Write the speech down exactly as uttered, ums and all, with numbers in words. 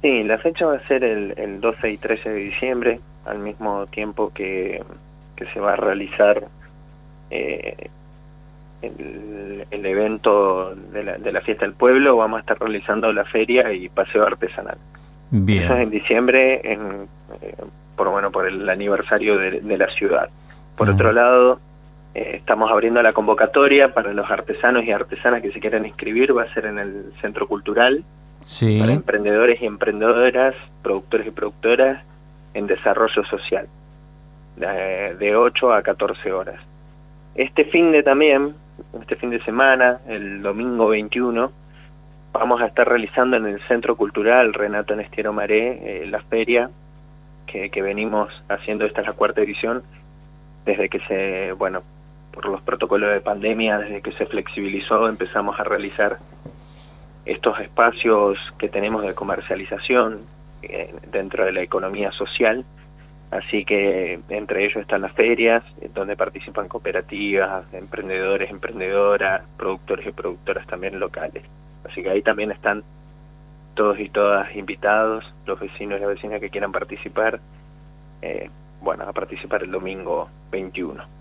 Sí, la fecha va a ser el, el doce y trece de diciembre, al mismo tiempo que, que se va a realizar eh, el, el evento de la, de la fiesta del pueblo. Vamos a estar realizando la feria y paseo artesanal. Eso es Bien. en diciembre, en, eh, por bueno por el aniversario de, de la ciudad. Por Mm. otro lado, eh, estamos abriendo la convocatoria para los artesanos y artesanas que se quieran inscribir. Va a ser en el Centro Cultural, para Sí. emprendedores y emprendedoras, productores y productoras en desarrollo social, de, de ocho a catorce horas. Este fin de también, este fin de semana, el domingo veintiuno, vamos a estar realizando en el Centro Cultural Renato Nestiero Maré eh, la feria que, que venimos haciendo. Esta es la cuarta edición, desde que se, bueno, por los protocolos de pandemia, desde que se flexibilizó, empezamos a realizar estos espacios que tenemos de comercialización eh, dentro de la economía social. Así que entre ellos están las ferias, donde participan cooperativas, emprendedores, emprendedoras, productores y productoras también locales. Así que ahí también están todos y todas invitados, los vecinos y las vecinas que quieran participar, eh, bueno, a participar el domingo veintiuno.